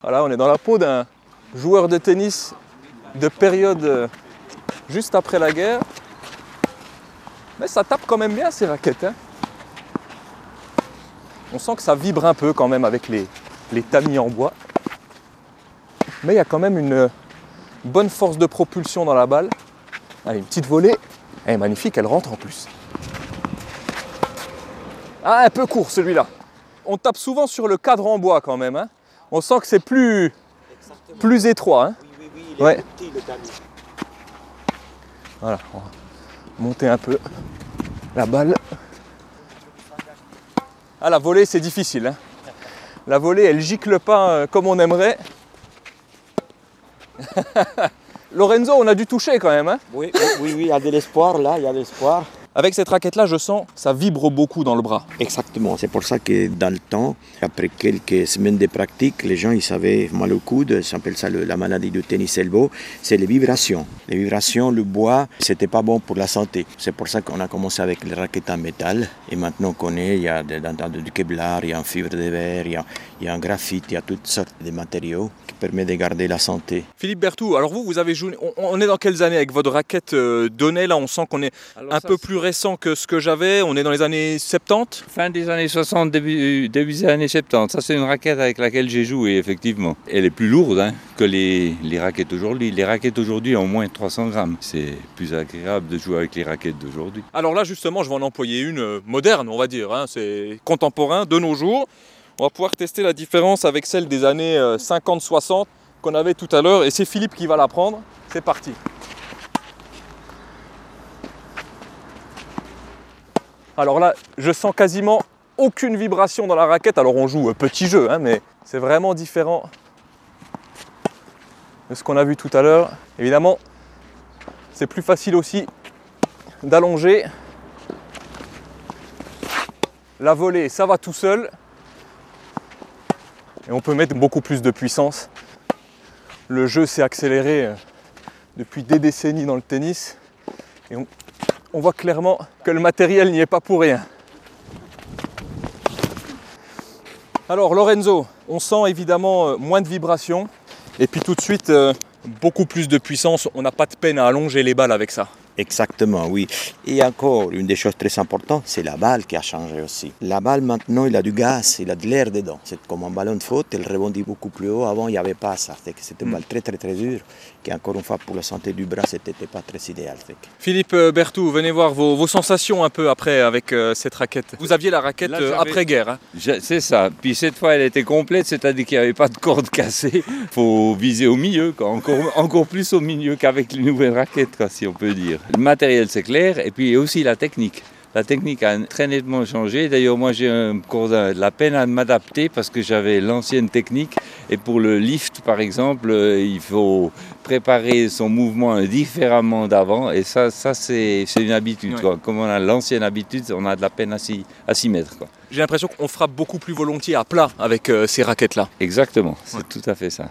Voilà, on est dans la peau d'un joueur de tennis de période juste après la guerre. Mais ça tape quand même bien ces raquettes. Hein. On sent que ça vibre un peu quand même avec les tamis en bois. Mais il y a quand même une bonne force de propulsion dans la balle. Allez, une petite volée. Elle est magnifique, elle rentre en plus. Ah, un peu court celui-là. On tape souvent sur le cadre en bois quand même. Hein. On sent que c'est plus étroit. Hein. Oui, il est petit le tamis. Voilà, on va monter un peu la balle. Ah, la volée, c'est difficile. Hein. La volée, elle gicle pas comme on aimerait. Lorenzo, on a dû toucher quand même. Hein. Oui, il y a de l'espoir là, il y a de l'espoir. Avec cette raquette-là, je sens ça vibre beaucoup dans le bras. Exactement, c'est pour ça que dans le temps, après quelques semaines de pratique, les gens ils avaient mal au coude, ça s'appelle ça la maladie du tennis elbow, c'est les vibrations. Les vibrations, le bois, c'était pas bon pour la santé. C'est pour ça qu'on a commencé avec les raquettes en métal et maintenant on connaît, il y a du Kevlar, il y a en fibre de verre, il y a en graphite, il y a toutes sortes de matériaux qui permettent de garder la santé. Philippe Berthoud, alors vous avez joué, on est dans quelles années avec votre raquette Donnet là, on sent qu'on est un peu plus récent que ce que j'avais, on est dans les années 70. Fin des années 60, début des années 70. Ça, c'est une raquette avec laquelle j'ai joué, effectivement. Elle est plus lourde hein, que les raquettes aujourd'hui. Les raquettes aujourd'hui ont moins de 300 grammes. C'est plus agréable de jouer avec les raquettes d'aujourd'hui. Alors là, justement, je vais en employer une moderne, on va dire. Hein, c'est contemporain de nos jours. On va pouvoir tester la différence avec celle des années 50-60 qu'on avait tout à l'heure. Et c'est Philippe qui va la prendre. C'est parti. Alors là, je sens quasiment aucune vibration dans la raquette. Alors on joue petit jeu, hein, mais c'est vraiment différent de ce qu'on a vu tout à l'heure. Évidemment, c'est plus facile aussi d'allonger. La volée, ça va tout seul. Et on peut mettre beaucoup plus de puissance. Le jeu s'est accéléré depuis des décennies dans le tennis. Et on voit clairement que le matériel n'y est pas pour rien. Alors Lorenzo, on sent évidemment moins de vibrations et puis tout de suite beaucoup plus de puissance. On n'a pas de peine à allonger les balles avec ça. Exactement, oui. Et encore, une des choses très importantes, c'est la balle qui a changé aussi. La balle, maintenant, il a du gaz, il a de l'air dedans. C'est comme un ballon de foot, elle rebondit beaucoup plus haut. Avant, il n'y avait pas ça. C'était une balle très, très, très dure, qui, encore une fois, pour la santé du bras, c'était pas très idéal. Philippe Berthoud, venez voir vos sensations un peu après avec cette raquette. Vous aviez la raquette après-guerre. Hein. C'est ça. Puis cette fois, elle était complète, c'est-à-dire qu'il n'y avait pas de corde cassée. Il faut viser au milieu, quoi. Encore plus au milieu qu'avec les nouvelles raquettes, quoi, si on peut dire. Le matériel, c'est clair, et puis aussi la technique. La technique a très nettement changé. D'ailleurs, moi, j'ai de la peine à m'adapter parce que j'avais l'ancienne technique. Et pour le lift, par exemple, il faut préparer son mouvement différemment d'avant. Et ça c'est une habitude. Ouais. Quoi. Comme on a l'ancienne habitude, on a de la peine à s'y mettre. Quoi. J'ai l'impression qu'on frappe beaucoup plus volontiers à plat avec ces raquettes-là. Exactement, c'est tout à fait ça.